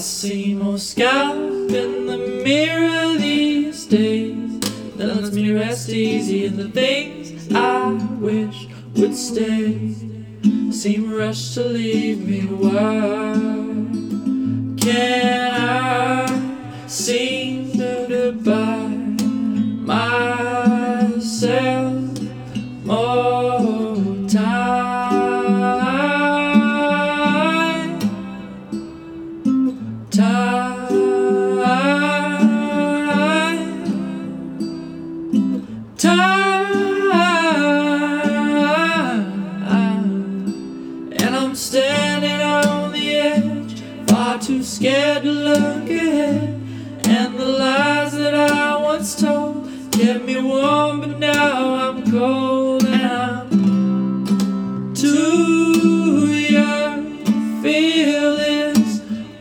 see more scalp in the mirror these days that lets me rest easy, and the things I wish would stay seem rushed to leave me. Why can't I seem to divide myself more time? And I'm standing on the edge, far too scared to look ahead. And the lies that I once told kept me warm, but now I'm cold. And I'm too young to feel this.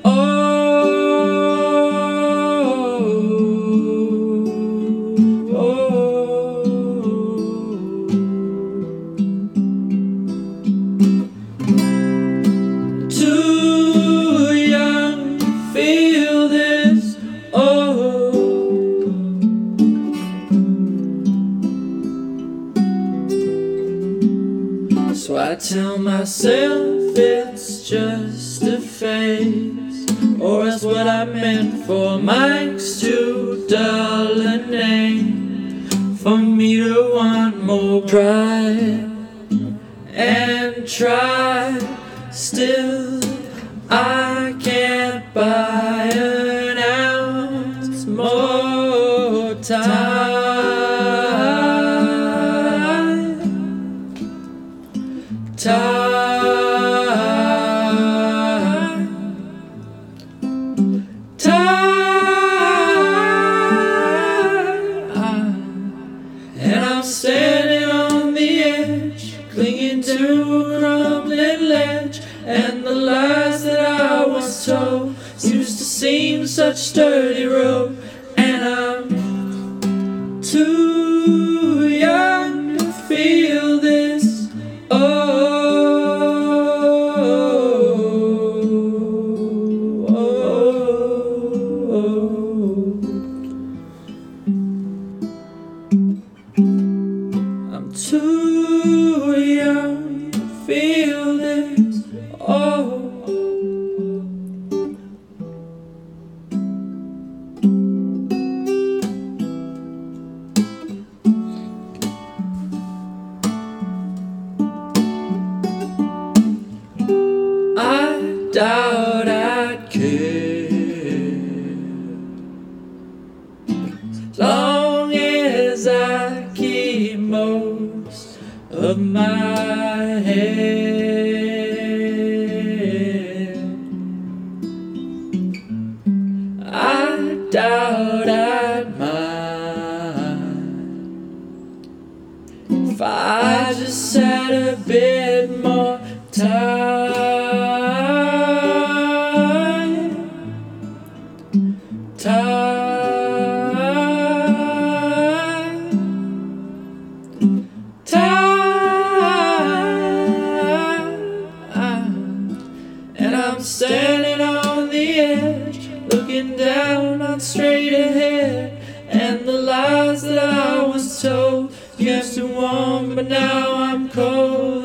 Too young to feel this. So I tell myself it's just a phase, or else what I meant for mike's too dull a name for me to want more pride and try. Still I can't buy an ounce more time. And I'm standing on the edge, clinging to a crumbling ledge, and the lies that I once told used to seem such sturdy rope. And I'm too young to feel this. I'm too young to feel this. I doubt I'd care as long as I keep most of my head. I doubt I'd mind if I just had a bit more time. And I'm standing on the edge, looking down, not straight ahead. And the lies that I was told used to warm, but now I'm cold.